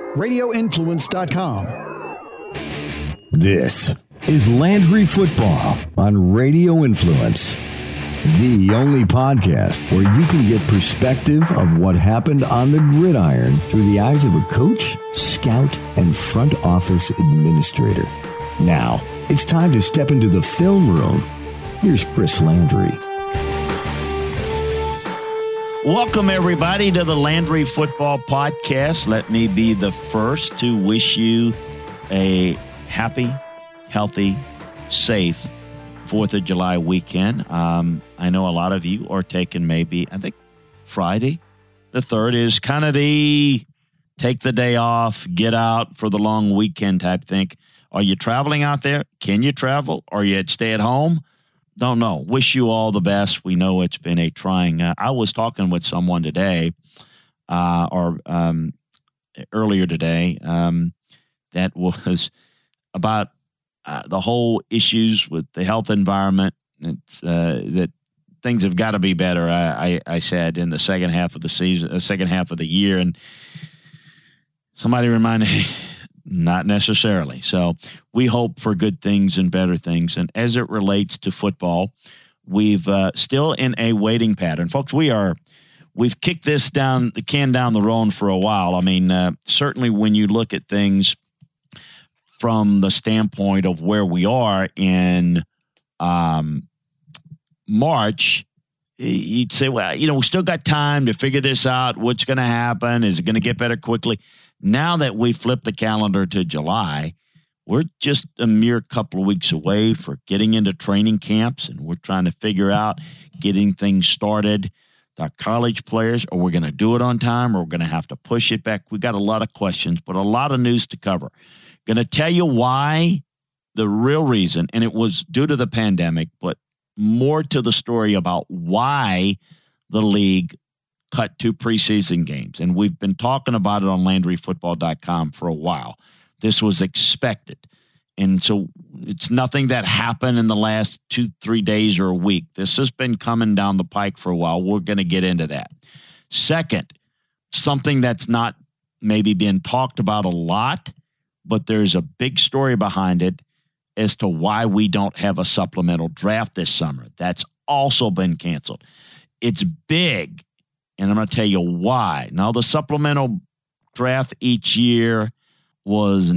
RadioInfluence.com. This is Landry Football on Radio Influence, the only podcast where you can get perspective of what happened on the gridiron through the eyes of a coach, scout, and front office administrator. Now, it's time to step into the film room. Here's Chris Landry. Welcome, everybody, to the Landry Football Podcast. Let me be the first to wish you a happy, healthy, safe 4th of July weekend. I know a lot of you are taking maybe, I think, Friday the 3rd is kind of the take the day off, get out for the long weekend type thing. Are you traveling out there? Can you travel? Are you at stay at home? Don't know. Wish you all the best. We know it's been a trying. I was talking with someone today, earlier today, that was about the whole issues with the health environment. It's that things have got to be better. I said in the second half of the season, second half of the year, and somebody reminded me. Not necessarily. So we hope for good things and better things. And as it relates to football, we've still in a waiting pattern. Folks, we've kicked this down the road for a while. I mean, certainly when you look at things from the standpoint of where we are in March, you'd say, well, we still got time to figure this out. What's going to happen? Is it going to get better quickly? Now that we flipped the calendar to July, we're just a mere couple of weeks away for getting into training camps, and we're trying to figure out getting things started. Our college players, are we going to do it on time, or we're going to have to push it back? We got a lot of questions, but a lot of news to cover. Going to tell you why, the real reason, and it was due to the pandemic, but more to the story about why the league cut 2 preseason games. And we've been talking about it on LandryFootball.com for a while. This was expected. And so it's nothing that happened in the last 2-3 days or a week. This has been coming down the pike for a while. We're going to get into that. Second, something that's not maybe being talked about a lot, but there's a big story behind it as to why we don't have a supplemental draft this summer. That's also been canceled. It's big. And I'm going to tell you why. Now, the supplemental draft each year has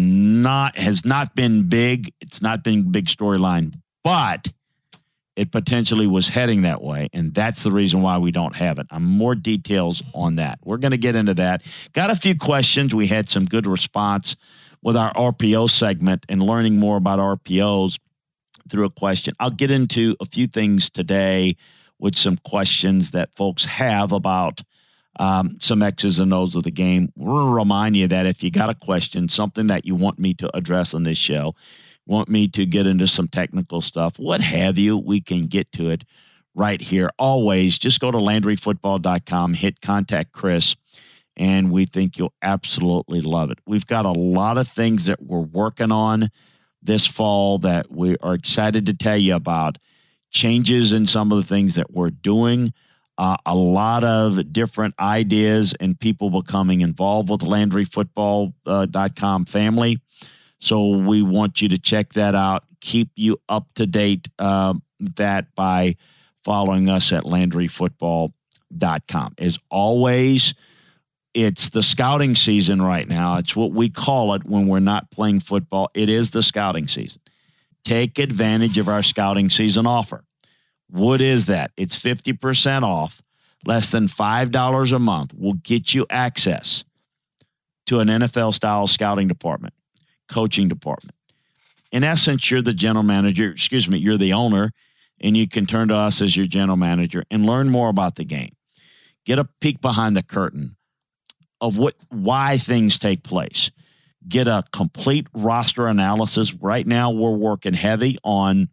not been big. It's not been a big storyline, but it potentially was heading that way. And that's the reason why we don't have it. More details on that. We're going to get into that. Got a few questions. We had some good response with our RPO segment and learning more about RPOs through a question. I'll get into a few things today with some questions that folks have about some X's and O's of the game. We're going to remind you that if you got a question, something that you want me to address on this show, want me to get into some technical stuff, what have you, we can get to it right here. Always, just go to LandryFootball.com, hit Contact Chris, and we think you'll absolutely love it. We've got a lot of things that we're working on this fall that we are excited to tell you about. Changes in some of the things that we're doing, a lot of different ideas and people becoming involved with LandryFootball.com family. So we want you to check that out. Keep you up to date that by following us at LandryFootball.com. As always, it's the scouting season right now. It's what we call it when we're not playing football. It is the scouting season. Take advantage of our scouting season offer. What is that? It's 50% off, less than $5 a month will get you access to an NFL-style scouting department, coaching department. In essence, you're the general manager, you're the owner, and you can turn to us as your general manager and learn more about the game. Get a peek behind the curtain of why things take place. Get a complete roster analysis. Right now, we're working heavy on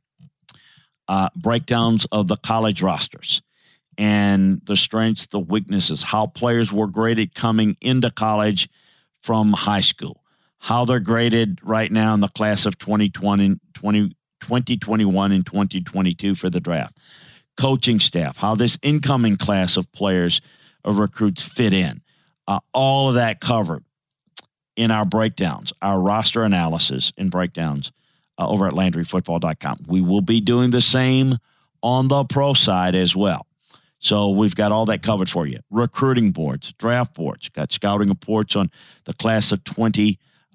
breakdowns of the college rosters and the strengths, the weaknesses, how players were graded coming into college from high school, how they're graded right now in the class of 2021 and 2022 for the draft, coaching staff, how this incoming class of players, of recruits fit in, all of that covered. in our breakdowns, our roster analysis and breakdowns over at LandryFootball.com. We will be doing the same on the pro side as well. So we've got all that covered for you. Recruiting boards, draft boards, got scouting reports on the class of 20,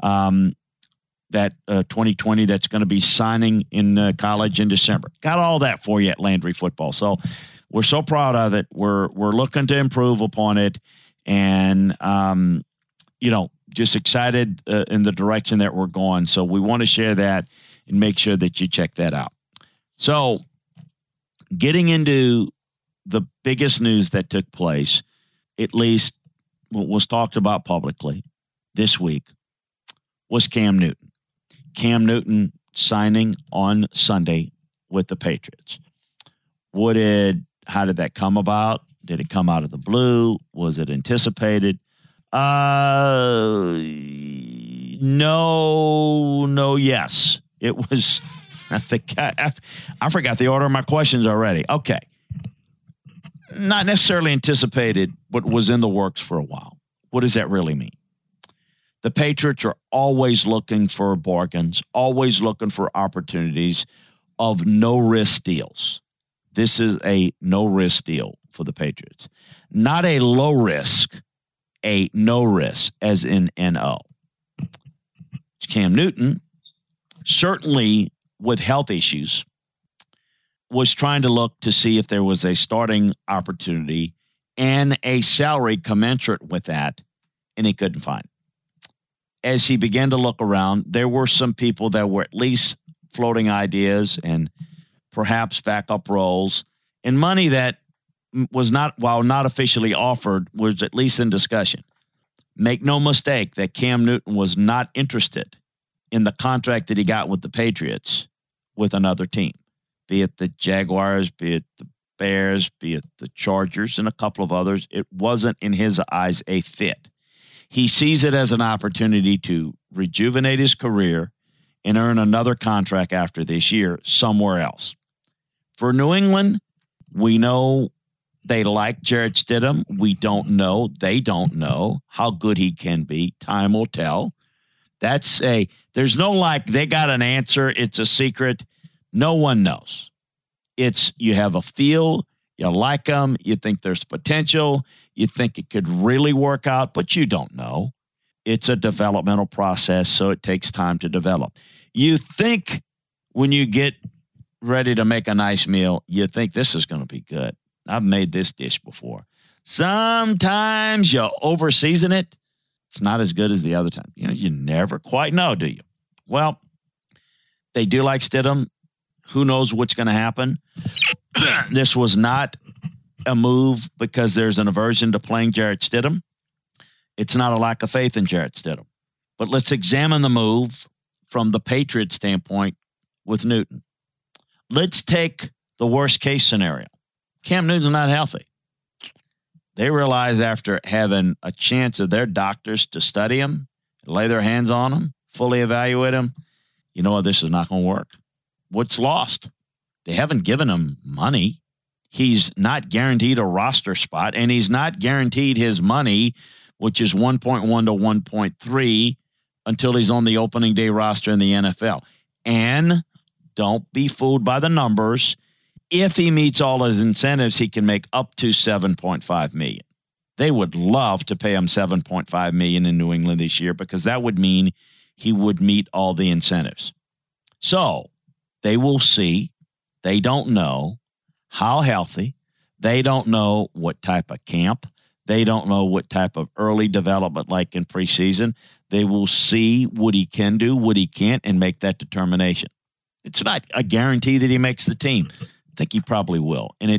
2020 that's going to be signing in college in December. Got all that for you at Landry Football. So we're so proud of it. We're looking to improve upon it, and just excited in the direction that we're going. So we want to share that and make sure that you check that out. So getting into the biggest news that took place, at least was talked about publicly this week, was Cam Newton. Cam Newton signing on Sunday with the Patriots. How did that come about? Did it come out of the blue? Was it anticipated? No, yes. It was, I forgot the order of my questions already. Okay. Not necessarily anticipated, but was in the works for a while. What does that really mean? The Patriots are always looking for bargains, always looking for opportunities of no-risk deals. This is a no-risk deal for the Patriots. Not a low-risk, a no-risk, as in N-O. Cam Newton, certainly with health issues, was trying to look to see if there was a starting opportunity and a salary commensurate with that, and he couldn't find it. As he began to look around, there were some people that were at least floating ideas and perhaps backup roles, and money that was not, while not officially offered, was at least in discussion. Make no mistake that Cam Newton was not interested in the contract that he got with the Patriots with another team, be it the Jaguars, be it the Bears, be it the Chargers, and a couple of others. It wasn't, in his eyes, a fit. He sees it as an opportunity to rejuvenate his career and earn another contract after this year somewhere else. For New England, we know they like Jarrett Stidham. We don't know. They don't know how good he can be. Time will tell. There's no they got an answer. It's a secret. No one knows. You have a feel. You like them. You think there's potential. You think it could really work out, but you don't know. It's a developmental process, so it takes time to develop. You think when you get ready to make a nice meal, you think this is going to be good. I've made this dish before. Sometimes you over-season it. It's not as good as the other time. You never quite know, do you? Well, they do like Stidham. Who knows what's going to happen? This was not a move because there's an aversion to playing Jarrett Stidham. It's not a lack of faith in Jarrett Stidham. But let's examine the move from the Patriots standpoint with Newton. Let's take the worst case scenario. Cam Newton's not healthy. They realize after having a chance of their doctors to study him, lay their hands on him, fully evaluate him, you know what, this is not going to work. What's lost? They haven't given him money. He's not guaranteed a roster spot, and he's not guaranteed his money, which is 1.1 to 1.3 until he's on the opening day roster in the NFL. And don't be fooled by the numbers. If he meets all his incentives, he can make up to $7.5 million. They would love to pay him $7.5 million in New England this year because that would mean he would meet all the incentives. So they will see. They don't know how healthy. They don't know what type of camp. They don't know what type of early development like in preseason. They will see what he can do, what he can't, and make that determination. It's not a guarantee that he makes the team. I think he probably will. And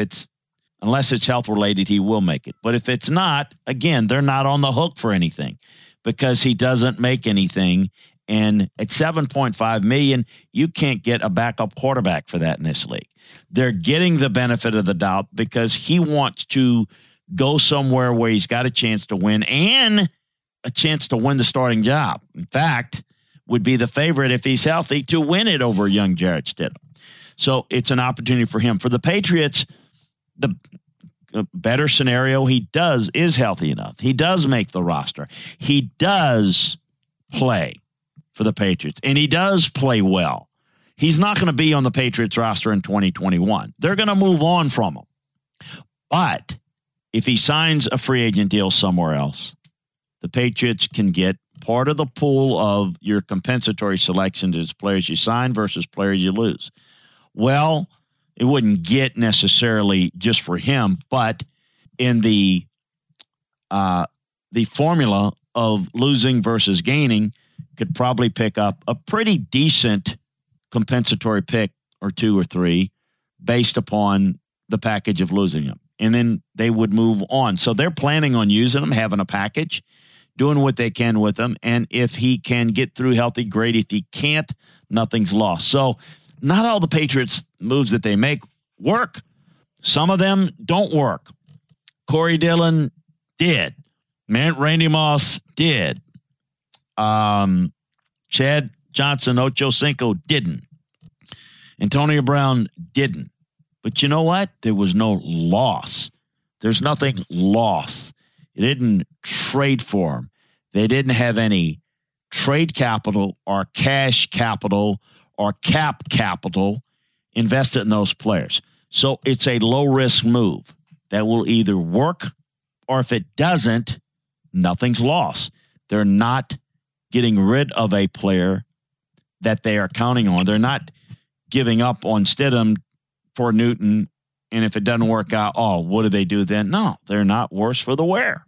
unless it's health related, he will make it. But if it's not, again, they're not on the hook for anything because he doesn't make anything. And at $7.5 million, you can't get a backup quarterback for that in this league. They're getting the benefit of the doubt because he wants to go somewhere where he's got a chance to win and a chance to win the starting job. In fact, would be the favorite if he's healthy to win it over young Jarrett Stidham. So it's an opportunity for him. For the Patriots, a better scenario, he is healthy enough. He does make the roster. He does play for the Patriots, and he does play well. He's not going to be on the Patriots roster in 2021. They're going to move on from him. But if he signs a free agent deal somewhere else, the Patriots can get part of the pool of your compensatory selection is players you sign versus players you lose. Well, it wouldn't get necessarily just for him, but in the formula of losing versus gaining, could probably pick up a pretty decent compensatory pick or 2 or 3 based upon the package of losing him. And then they would move on. So they're planning on using him, having a package, doing what they can with him. And if he can get through healthy, great. If he can't, nothing's lost. So not all the Patriots moves that they make work. Some of them don't work. Corey Dillon did. Randy Moss did. Chad Johnson, Ocho Cinco didn't. Antonio Brown didn't. But you know what? There was no loss. There's nothing lost. They didn't trade for him. They didn't have any trade capital or cash capital or cap capital invested in those players. So it's a low-risk move that will either work, or if it doesn't, nothing's lost. They're not getting rid of a player that they are counting on. They're not giving up on Stidham for Newton, and if it doesn't work out, what do they do then? No, they're not worse for the wear.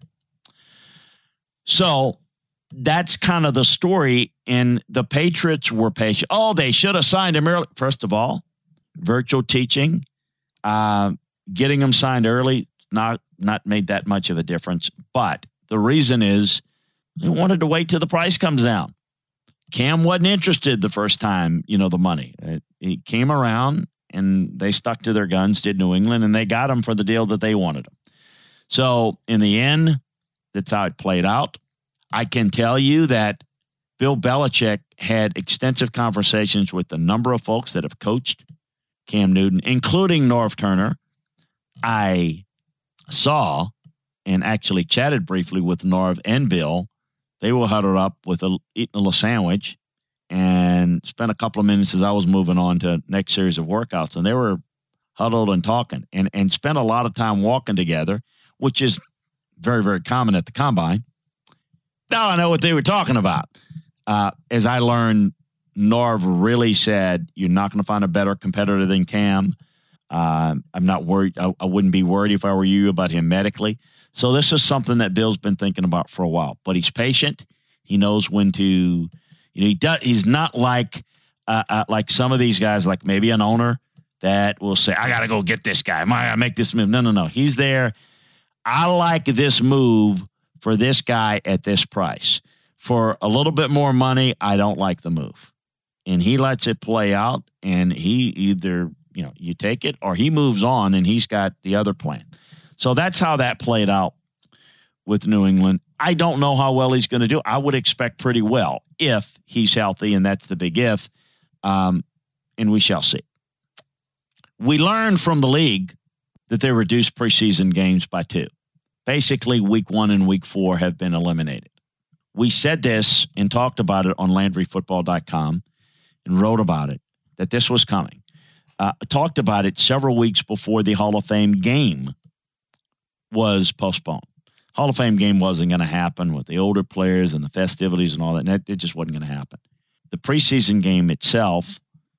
So that's kind of the story, and the Patriots were patient. They should have signed him early. First of all, virtual teaching, getting him signed early, not made that much of a difference. But the reason is they wanted to wait till the price comes down. Cam wasn't interested the first time, the money. He came around, and they stuck to their guns, did New England, and they got him for the deal that they wanted him. So in the end, that's how it played out. I can tell you that Bill Belichick had extensive conversations with a number of folks that have coached Cam Newton, including Norv Turner. I saw and actually chatted briefly with Norv and Bill. They were huddled up eating a little sandwich and spent a couple of minutes as I was moving on to next series of workouts. And they were huddled and talking and spent a lot of time walking together, which is very, very common at the combine. Now I know what they were talking about. As I learned, Norv really said, you're not going to find a better competitor than Cam. I'm not worried. I wouldn't be worried if I were you about him medically. So this is something that Bill's been thinking about for a while. But he's patient. He knows when to, he's not like some of these guys, like maybe an owner that will say, I got to go get this guy. I got to make this move. No. He's there. I like this move for this guy at this price. For a little bit more money, I don't like the move. And he lets it play out, and he either, you take it or he moves on, and he's got the other plan. So that's how that played out with New England. I don't know how well he's going to do. I would expect pretty well if he's healthy, and that's the big if, and we shall see. We learned from the league that they reduced preseason games by 2. Basically, week 1 and week 4 have been eliminated. We said this and talked about it on LandryFootball.com and wrote about it, that this was coming. Talked about it several weeks before the Hall of Fame game was postponed. Hall of Fame game wasn't going to happen with the older players and the festivities and all that. And it just wasn't going to happen. The preseason game itself,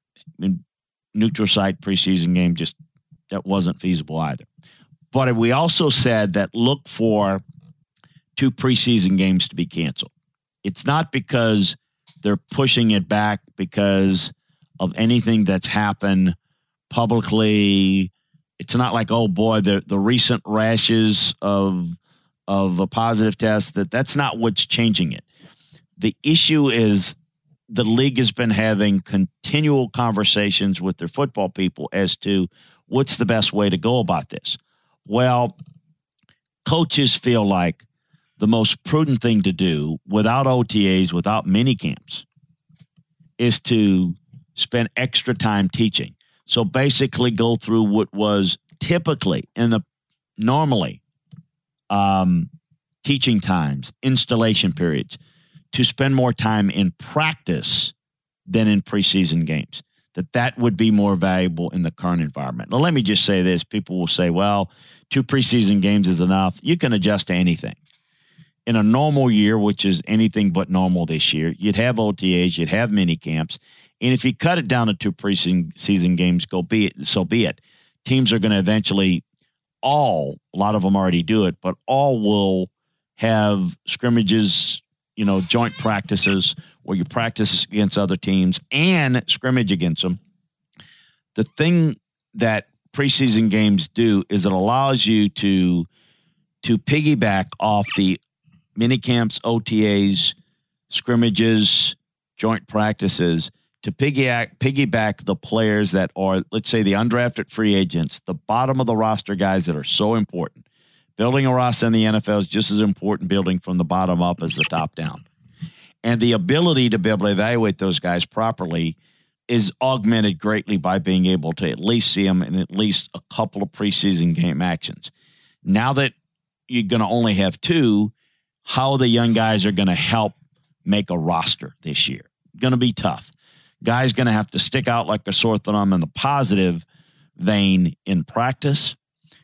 neutral site preseason game, just that wasn't feasible either. But we also said that look for 2 preseason games to be canceled. It's not because they're pushing it back because of anything that's happened publicly. It's not like, oh boy, the recent rashes of a positive test, that's not what's changing it. The issue is the league has been having continual conversations with their football people as to what's the best way to go about this. Well, coaches feel like the most prudent thing to do without OTAs, without mini camps, is to spend extra time teaching. So basically go through what was typically in the normally teaching times, installation periods, to spend more time in practice than in preseason games, that would be more valuable in the current environment. Now, let me just say this. People will say, well, 2 preseason games is enough. You can adjust to anything. In a normal year, which is anything but normal this year, you'd have OTAs, you'd have mini camps. And if you cut it down to 2 preseason games, so be it. Teams are going to eventually a lot of them already do it, but all will have scrimmages, joint practices where you practice against other teams and scrimmage against them. The thing that preseason games do is it allows you to piggyback off the mini camps, OTAs, scrimmages, joint practices, to piggyback the players that are, let's say, the undrafted free agents, the bottom of the roster guys that are so important. Building a roster in the NFL is just as important building from the bottom up as the top down. And the ability to be able to evaluate those guys properly is augmented greatly by being able to at least see them in at least a couple of preseason game actions. Now that you're going to only have 2, how the young guys are going to help make a roster this year. Going to be tough. Guys going to have to stick out like a sore thumb in the positive vein in practice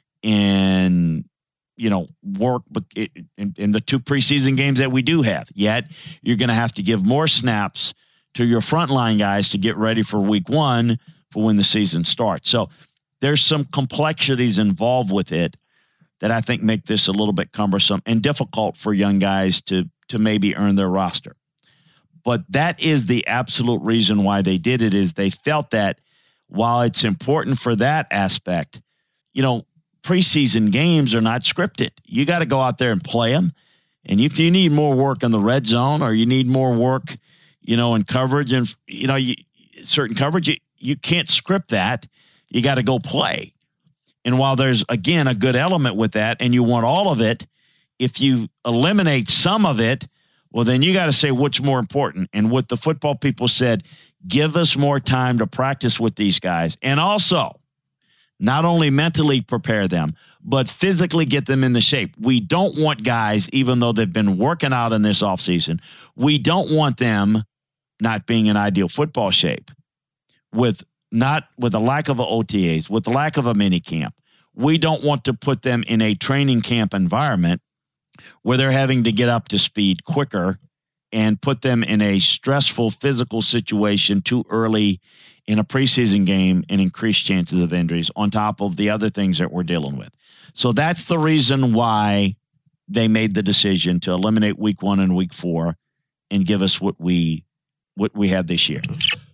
and, work in the 2 preseason games that we do have. Yet you're going to have to give more snaps to your frontline guys to get ready for week 1 for when the season starts. So there's some complexities involved with it that I think make this a little bit cumbersome and difficult for young guys to maybe earn their roster. But that is the absolute reason why they did it, is they felt that while it's important for that aspect, preseason games are not scripted. You got to go out there and play them. And if you need more work in the red zone or you need more work, in coverage and, certain coverage, you can't script that. You got to go play. And while there's, again, a good element with that and you want all of it, if you eliminate some of it, well, then you got to say what's more important. And what the football people said, give us more time to practice with these guys. And also, not only mentally prepare them, but physically get them in the shape. We don't want guys, even though they've been working out in this offseason, we don't want them not being in ideal football shape with a lack of OTAs, with the lack of a mini camp. We don't want to put them in a training camp environment where they're having to get up to speed quicker and put them in a stressful physical situation too early in a preseason game and increased chances of injuries on top of the other things that we're dealing with. So that's the reason why they made the decision to eliminate week 1 and week 4 and give us what we have this year.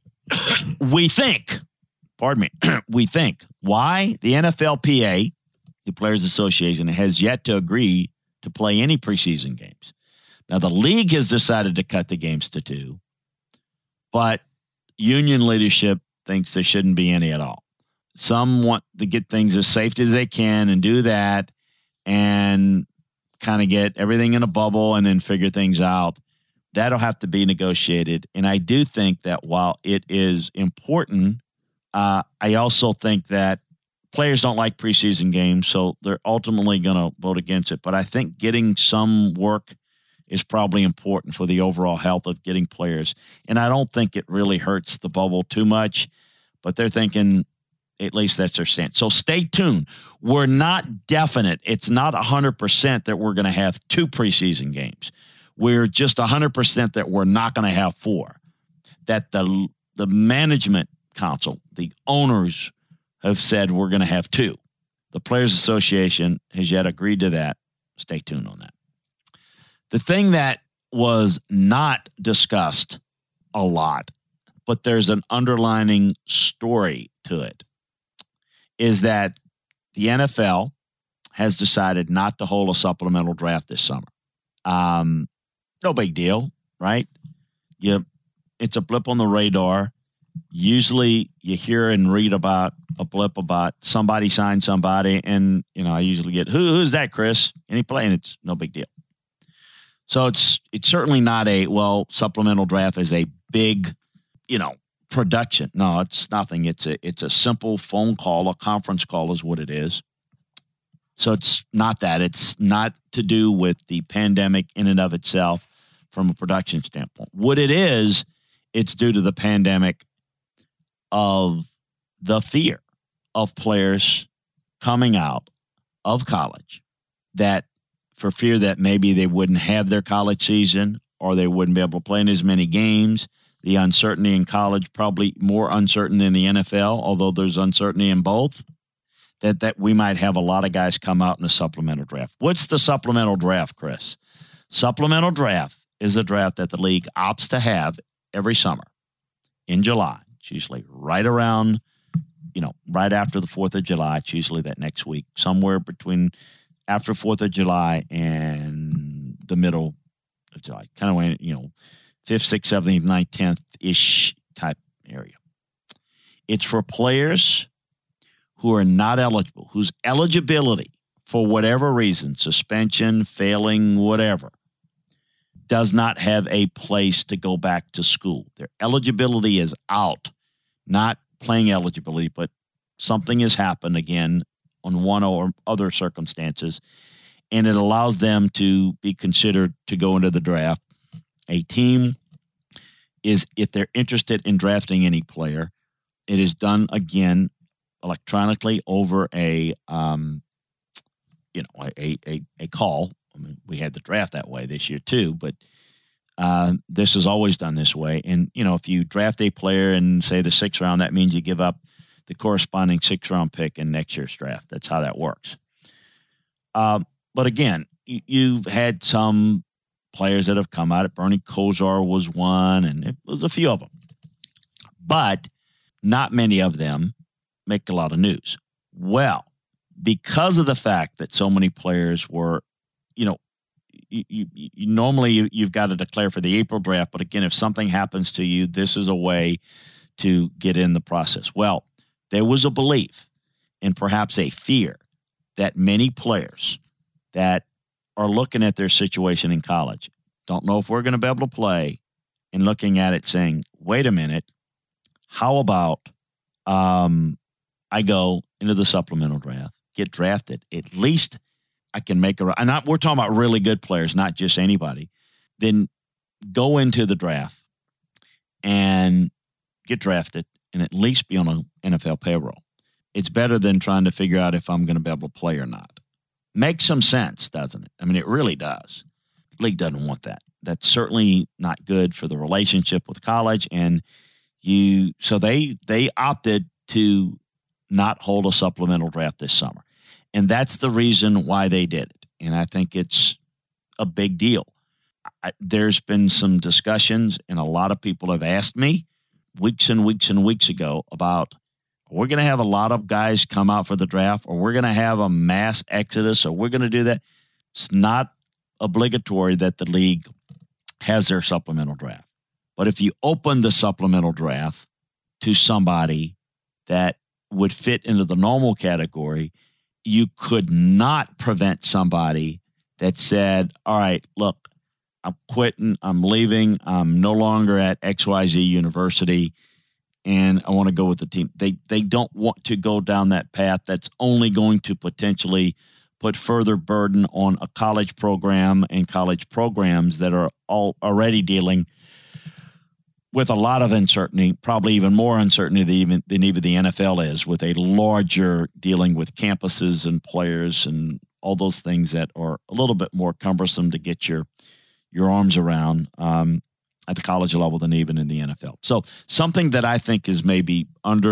We think why the NFLPA, the Players Association, has yet to agree to play any preseason games. Now, the league has decided to cut the games to 2, but union leadership thinks there shouldn't be any at all. Some want to get things as safe as they can and do that and kind of get everything in a bubble and then figure things out. That'll have to be negotiated. And I do think that while it is important, I also think that players don't like preseason games, so they're ultimately going to vote against it. But I think getting some work is probably important for the overall health of getting players. And I don't think it really hurts the bubble too much, but they're thinking at least that's their stance. So stay tuned. We're not definite. It's not 100% that we're going to have 2 preseason games. We're just 100% that we're not going to have 4. That the management council, the owners have said we're going to have 2. The Players Association has yet agreed to that. Stay tuned on that. The thing that was not discussed a lot, but there's an underlining story to it, is that the NFL has decided not to hold a supplemental draft this summer. No big deal, right? It's a blip on the radar. Usually you hear and read about a blip about somebody signed somebody, and I usually get who's that, Chris? And he play, and it's no big deal. So it's certainly not supplemental draft is a big, production. No, it's nothing. It's a simple phone call, a conference call is what it is. So it's not that. It's not to do with the pandemic in and of itself from a production standpoint. What it is, it's due to the pandemic of the fear of players coming out of college, that for fear that maybe they wouldn't have their college season or they wouldn't be able to play in as many games. The uncertainty in college, probably more uncertain than the NFL, although there's uncertainty in both, that we might have a lot of guys come out in the supplemental draft. What's the supplemental draft, Chris? Supplemental draft is a draft that the league opts to have every summer in July. It's usually right around, right after the 4th of July. It's usually that next week, somewhere between after 4th of July and the middle of July, kind of when, 5th, 6th, 7th, 9th, 10th-ish type area. It's for players who are not eligible, whose eligibility, for whatever reason, suspension, failing, whatever, does not have a place to go back to school. Their eligibility is out, not playing eligibility, but something has happened again on one or other circumstances, and it allows them to be considered to go into the draft. A team is, if they're interested in drafting any player, it is done again electronically over a call. I mean, we had the draft that way this year too, but this is always done this way. And if you draft a player in, say, the 6th round, that means you give up the corresponding 6th round pick in next year's draft. That's how that works. But again, you've had some players that have come out. Bernie Kosar was one, and it was a few of them. But not many of them make a lot of news. Well, because of the fact that so many players were, normally you've got to declare for the April draft. But again, if something happens to you, this is a way to get in the process. Well, there was a belief and perhaps a fear that many players that are looking at their situation in college, don't know if we're going to be able to play, and looking at it saying, wait a minute, how about I go into the supplemental draft, get drafted, at least I can make we're talking about really good players, not just anybody, then go into the draft and get drafted and at least be on an NFL payroll. It's better than trying to figure out if I'm going to be able to play or not. Makes some sense, doesn't it? I mean, it really does. The league doesn't want that. That's certainly not good for the relationship with college. And so they opted to not hold a supplemental draft this summer. And that's the reason why they did it. And I think it's a big deal. There's been some discussions, and a lot of people have asked me weeks and weeks and weeks ago about, we're going to have a lot of guys come out for the draft, or we're going to have a mass exodus, or we're going to do that. It's not obligatory that the league has their supplemental draft. But if you open the supplemental draft to somebody that would fit into the normal category, you could not prevent somebody that said, all right, look, I'm quitting, I'm leaving, I'm no longer at XYZ University, and I want to go with the team. They don't want to go down that path. That's only going to potentially put further burden on a college program and college programs that are already dealing with a lot of uncertainty, probably even more uncertainty than even the NFL is, with a larger dealing with campuses and players and all those things that are a little bit more cumbersome to get your arms around at the college level than even in the NFL. So something that I think is maybe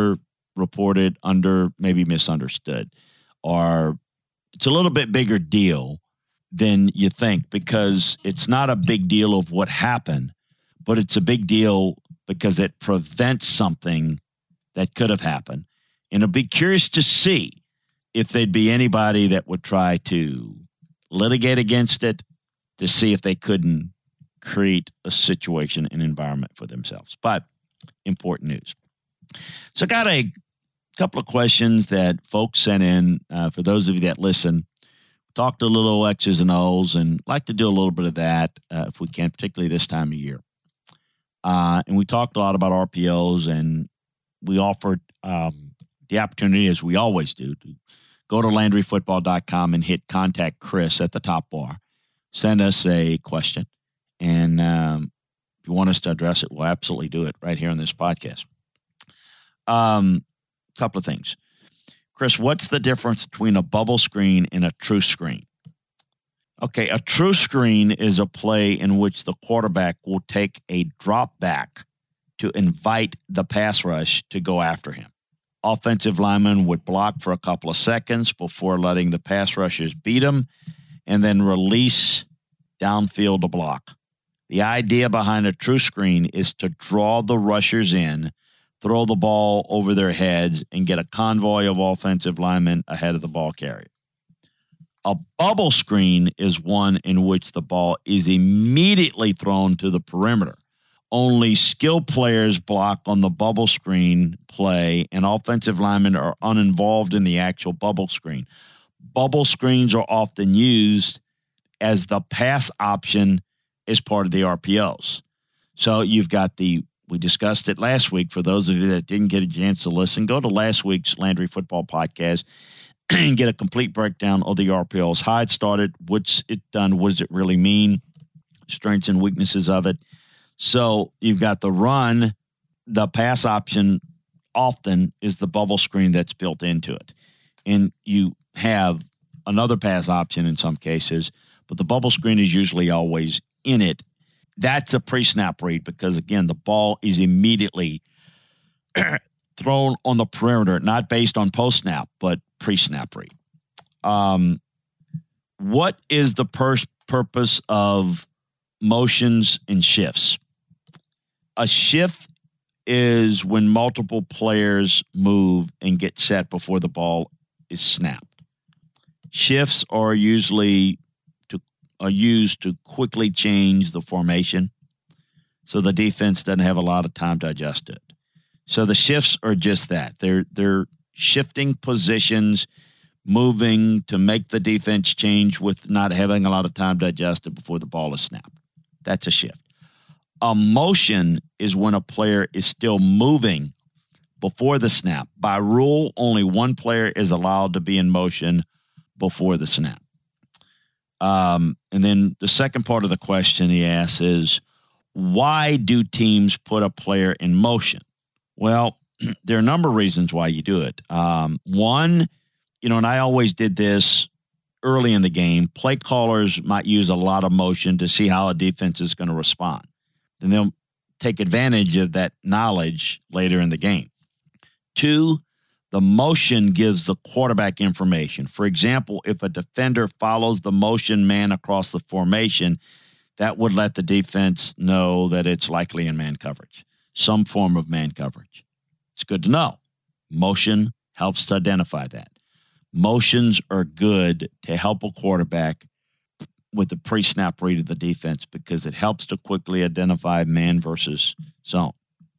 underreported, maybe misunderstood, or it's a little bit bigger deal than you think, because it's not a big deal of what happened, but it's a big deal because it prevents something that could have happened. And I'd be curious to see if there'd be anybody that would try to litigate against it to see if they couldn't create a situation, an environment for themselves. But important news. So I got a couple of questions that folks sent in. For those of you that listen, talked a little X's and O's, and like to do a little bit of that if we can, particularly this time of year. And we talked a lot about RPOs, and we offered the opportunity, as we always do, to go to LandryFootball.com and hit Contact Chris at the top bar. Send us a question. And if you want us to address it, we'll absolutely do it right here on this podcast. Couple of things. Chris, what's the difference between a bubble screen and a true screen? Okay, a true screen is a play in which the quarterback will take a drop back to invite the pass rush to go after him. Offensive linemen would block for a couple of seconds before letting the pass rushers beat him and then release downfield to block. The idea behind a true screen is to draw the rushers in, throw the ball over their heads, and get a convoy of offensive linemen ahead of the ball carrier. A bubble screen is one in which the ball is immediately thrown to the perimeter. Only skilled players block on the bubble screen play, and offensive linemen are uninvolved in the actual bubble screen. Bubble screens are often used as the pass option as part of the RPOs. So you've got we discussed it last week. For those of you that didn't get a chance to listen, go to last week's Landry Football Podcast and get a complete breakdown of the RPOs, how it started, what's it done, what does it really mean, strengths and weaknesses of it. So you've got the run, the pass option often is the bubble screen that's built into it. And you have another pass option in some cases, but the bubble screen is usually always in it. That's a pre-snap read because, again, the ball is immediately thrown on the perimeter, not based on post-snap, but pre-snap read. What is the purpose of motions and shifts? A shift is when multiple players move and get set before the ball is snapped. Shifts are usually used to quickly change the formation, so the defense doesn't have a lot of time to adjust it. So the shifts are just that. They're shifting positions, moving to make the defense change with not having a lot of time to adjust it before the ball is snapped. That's a shift. A motion is when a player is still moving before the snap. By rule, only one player is allowed to be in motion before the snap. And then the second part of the question he asks is, why do teams put a player in motion? Well, there are a number of reasons why you do it. One, and I always did this early in the game, play callers might use a lot of motion to see how a defense is going to respond. Then they'll take advantage of that knowledge later in the game. Two, the motion gives the quarterback information. For example, if a defender follows the motion man across the formation, that would let the defense know that it's likely in man coverage, some form of man coverage. It's good to know. Motion helps to identify that. Motions are good to help a quarterback with the pre-snap read of the defense because it helps to quickly identify man versus zone.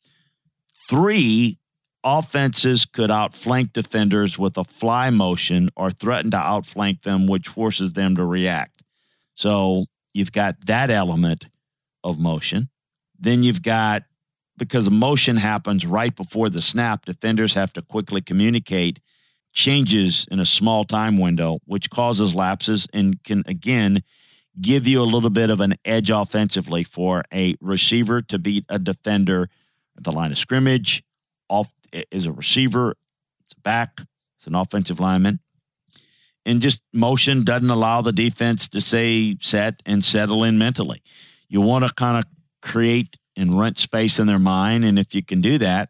Three, offenses could outflank defenders with a fly motion or threaten to outflank them, which forces them to react. So you've got that element of motion. Then you've got, because motion happens right before the snap, defenders have to quickly communicate changes in a small time window, which causes lapses and can, again, give you a little bit of an edge offensively for a receiver to beat a defender at the line of scrimmage. Off is a receiver, it's a back, it's an offensive lineman. And just motion doesn't allow the defense to stay set and settle in mentally. You want to kind of create and rent space in their mind, and if you can do that,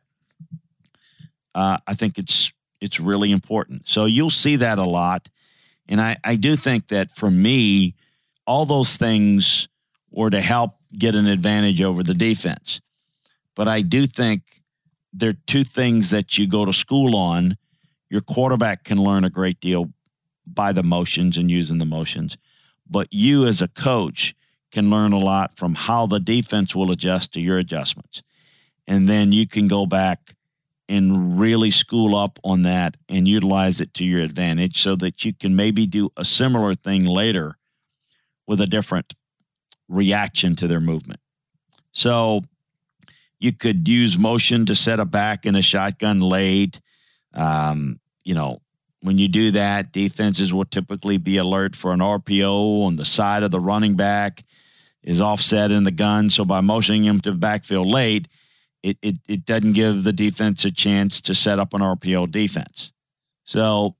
I think it's really important. So you'll see that a lot. And I do think that for me, all those things were to help get an advantage over the defense. But I do think there are two things that you go to school on. Your quarterback can learn a great deal by the motions and using the motions. But you as a coach can learn a lot from how the defense will adjust to your adjustments. And then you can go back and really school up on that and utilize it to your advantage so that you can maybe do a similar thing later with a different reaction to their movement. So you could use motion to set a back in a shotgun late, When you do that, defenses will typically be alert for an RPO on the side of the running back is offset in the gun. So by motioning him to the backfield late, it doesn't give the defense a chance to set up an RPO defense. So,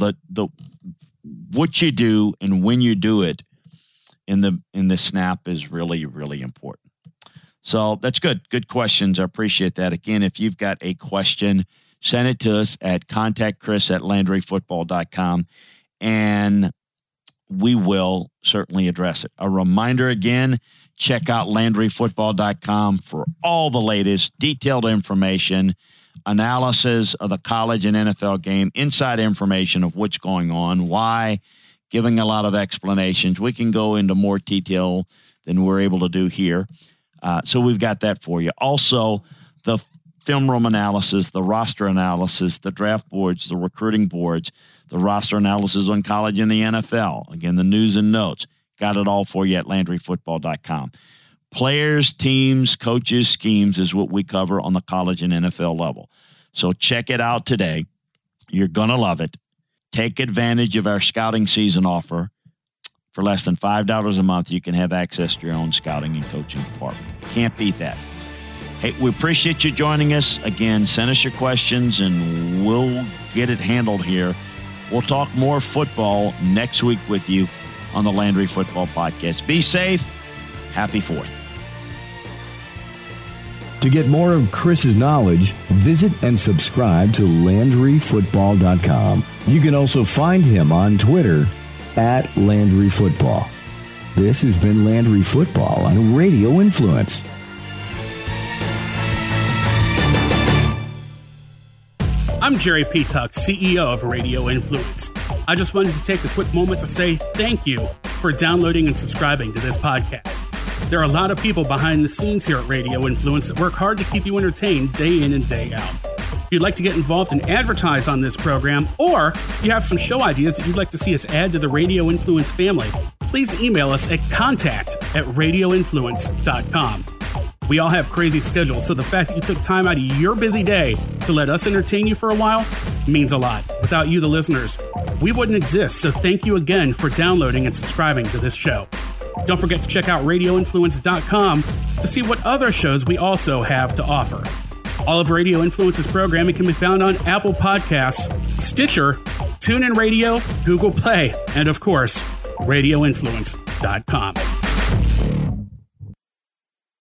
what you do and when you do it in the snap is really, really important. So that's good. Good questions. I appreciate that. Again, if you've got a question, send it to us at contactchris@LandryFootball.com, and we will certainly address it. A reminder again, check out LandryFootball.com for all the latest detailed information, analysis of the college and NFL game, inside information of what's going on, why, giving a lot of explanations. We can go into more detail than we're able to do here. So we've got that for you. Also, the film room analysis, the roster analysis, the draft boards, the recruiting boards, the roster analysis on college and the NFL. Again, the news and notes. Got it all for you at LandryFootball.com. Players, teams, coaches, schemes is what we cover on the college and NFL level. So check it out today. You're going to love it. Take advantage of our scouting season offer. For less than $5 a month, you can have access to your own scouting and coaching department. Can't beat that. Hey, we appreciate you joining us. Again, send us your questions, and we'll get it handled here. We'll talk more football next week with you on the Landry Football Podcast. Be safe. Happy 4th. To get more of Chris's knowledge, visit and subscribe to LandryFootball.com. You can also find him on Twitter at Landry Football. This has been Landry Football on Radio Influence. I'm Jerry Petuck, CEO of Radio Influence. I just wanted to take a quick moment to say thank you for downloading and subscribing to this podcast. There are a lot of people behind the scenes here at Radio Influence that work hard to keep you entertained day in and day out. If you'd like to get involved and advertise on this program, or you have some show ideas that you'd like to see us add to the Radio Influence family, please email us at contact@radioinfluence.com. We all have crazy schedules, so the fact that you took time out of your busy day to let us entertain you for a while means a lot. Without you, the listeners, we wouldn't exist, so thank you again for downloading and subscribing to this show. Don't forget to check out radioinfluence.com to see what other shows we also have to offer. All of Radio Influence's programming can be found on Apple Podcasts, Stitcher, TuneIn Radio, Google Play, and of course, radioinfluence.com.